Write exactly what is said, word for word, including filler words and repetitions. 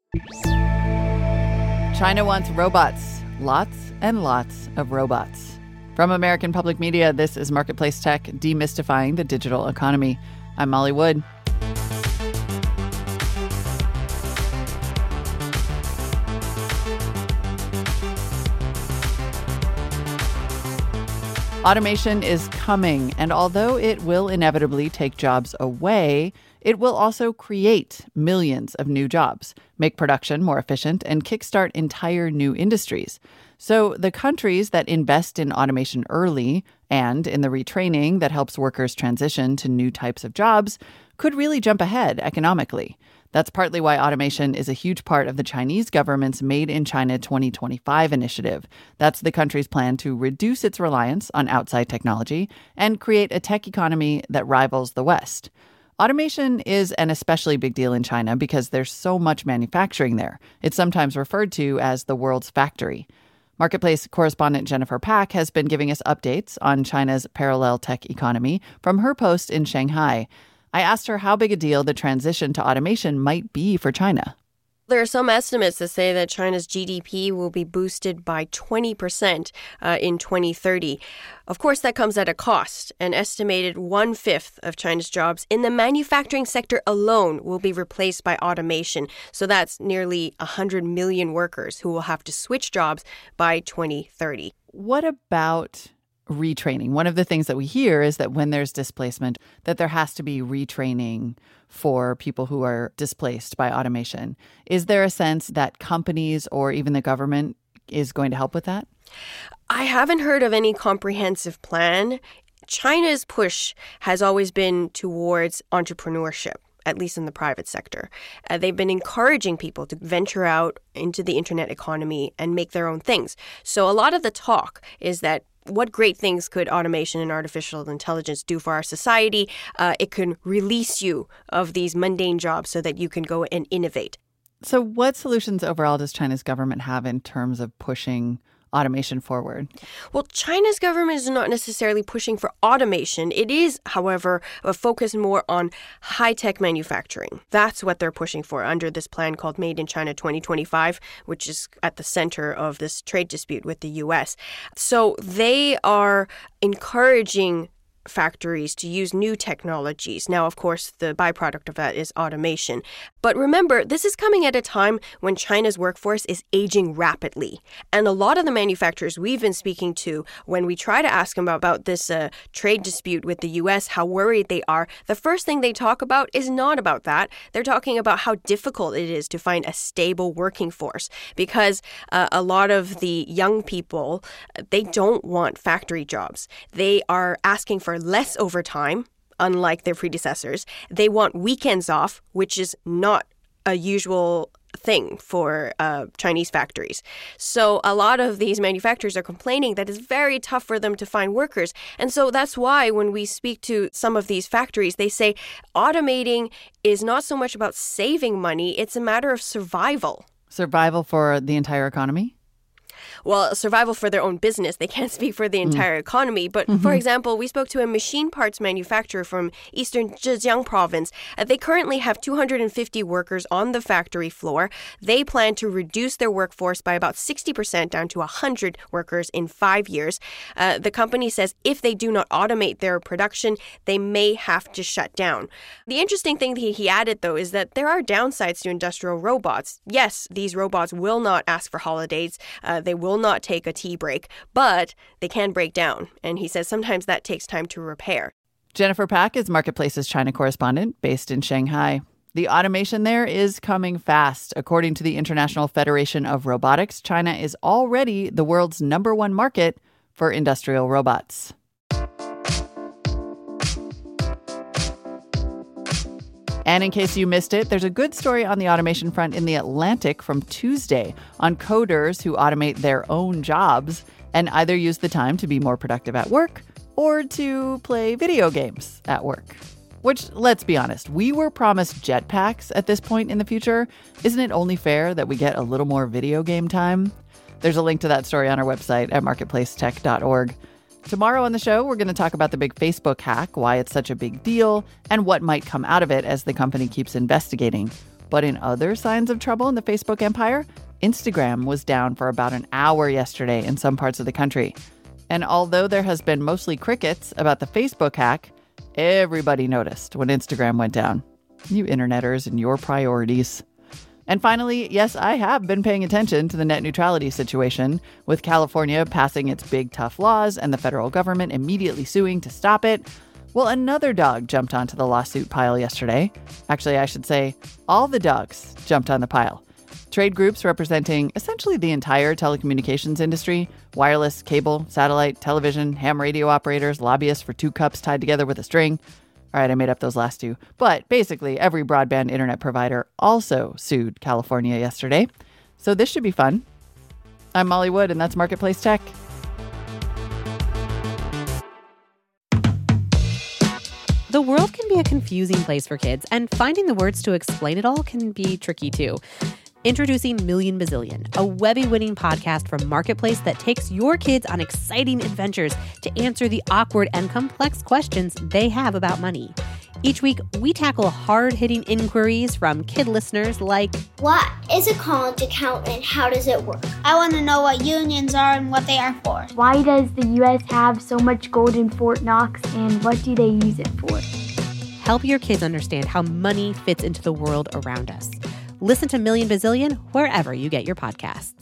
China wants robots. Lots and lots of robots. From American Public Media, this is Marketplace Tech, demystifying the digital economy. I'm Molly Wood. Automation is coming, and although it will inevitably take jobs away, it will also create millions of new jobs, make production more efficient, and kickstart entire new industries. So the countries that invest in automation early and in the retraining that helps workers transition to new types of jobs could really jump ahead economically. That's partly why automation is a huge part of the Chinese government's Made in China twenty twenty-five initiative. That's the country's plan to reduce its reliance on outside technology and create a tech economy that rivals the West. Automation is an especially big deal in China because there's so much manufacturing there. It's sometimes referred to as the world's factory. Marketplace correspondent Jennifer Pak has been giving us updates on China's parallel tech economy from her post in Shanghai. I asked her how big a deal the transition to automation might be for China. There are some estimates that say that China's G D P will be boosted by twenty percent uh, in twenty thirty. Of course, that comes at a cost. An estimated one-fifth of China's jobs in the manufacturing sector alone will be replaced by automation. So that's nearly one hundred million workers who will have to switch jobs by twenty thirty. What about retraining? One of the things that we hear is that when there's displacement, that there has to be retraining for people who are displaced by automation. Is there a sense that companies or even the government is going to help with that? I haven't heard of any comprehensive plan. China's push has always been towards entrepreneurship, at least in the private sector. Uh, they've been encouraging people to venture out into the internet economy and make their own things. So a lot of the talk is that what great things could automation and artificial intelligence do for our society? Uh, it can release you of these mundane jobs so that you can go and innovate. So what solutions overall does China's government have in terms of pushing automation forward? Well, China's government is not necessarily pushing for automation. It is, however, a focus more on high-tech manufacturing. That's what they're pushing for under this plan called Made in China twenty twenty-five, which is at the center of this trade dispute with the U S. So they are encouraging factories to use new technologies. Now, of course, the byproduct of that is automation. But remember, this is coming at a time when China's workforce is aging rapidly. And a lot of the manufacturers we've been speaking to, when we try to ask them about this uh, trade dispute with the U S, how worried they are, the first thing they talk about is not about that. They're talking about how difficult it is to find a stable working force because uh, a lot of the young people, they don't want factory jobs. They are asking for less overtime, unlike their predecessors. They want weekends off, which is not a usual thing for uh, Chinese factories. So a lot of these manufacturers are complaining that it's very tough for them to find workers. And so that's why when we speak to some of these factories, they say automating is not so much about saving money, it's a matter of survival. Survival for the entire economy? Well, survival for their own business. They can't speak for the entire mm. economy. But mm-hmm. for example, we spoke to a machine parts manufacturer from eastern Zhejiang province. Uh, they currently have two hundred fifty workers on the factory floor. They plan to reduce their workforce by about sixty percent down to one hundred workers in five years. Uh, the company says if they do not automate their production, they may have to shut down. The interesting thing that he, he added, though, is that there are downsides to industrial robots. Yes, these robots will not ask for holidays. Uh, they will not take a tea break, but they can break down. And he says sometimes that takes time to repair. Jennifer Pak is Marketplace's China correspondent based in Shanghai. The automation there is coming fast. According to the International Federation of Robotics, China is already the world's number one market for industrial robots. And in case you missed it, there's a good story on the automation front in The Atlantic from Tuesday on coders who automate their own jobs and either use the time to be more productive at work or to play video games at work. Which, let's be honest, we were promised jetpacks at this point in the future. Isn't it only fair that we get a little more video game time? There's a link to that story on our website at marketplace tech dot org. Tomorrow on the show, we're going to talk about the big Facebook hack, why it's such a big deal, and what might come out of it as the company keeps investigating. But in other signs of trouble in the Facebook empire, Instagram was down for about an hour yesterday in some parts of the country. And although there has been mostly crickets about the Facebook hack, everybody noticed when Instagram went down. You interneters and your priorities. And finally, yes, I have been paying attention to the net neutrality situation, with California passing its big tough laws and the federal government immediately suing to stop it. Well, another dog jumped onto the lawsuit pile yesterday. Actually, I should say all the dogs jumped on the pile. Trade groups representing essentially the entire telecommunications industry, wireless, cable, satellite, television, ham radio operators, lobbyists for two cups tied together with a string. All right, I made up those last two. But basically, every broadband internet provider also sued California yesterday. So this should be fun. I'm Molly Wood, and that's Marketplace Tech. The world can be a confusing place for kids, and finding the words to explain it all can be tricky too. Introducing Million Bazillion, a Webby-winning podcast from Marketplace that takes your kids on exciting adventures to answer the awkward and complex questions they have about money. Each week, we tackle hard-hitting inquiries from kid listeners like, what is a college account and how does it work? I want to know what unions are and what they are for. Why does the U S have so much gold in Fort Knox and what do they use it for? Help your kids understand how money fits into the world around us. Listen to Million Bazillion wherever you get your podcasts.